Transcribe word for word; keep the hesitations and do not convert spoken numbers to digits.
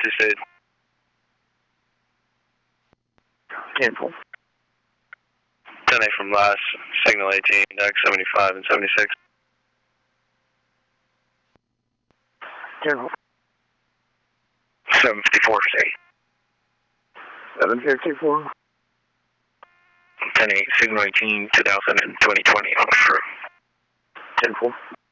interested. Cancel. ten eight from last, signal eighteen, X seventy-five and seventy-six. Cancel. seven fifty-four, say. seven fifty-four. ten eight, signal eighteen, two thousand and twenty twenty, on the shore. Cancel.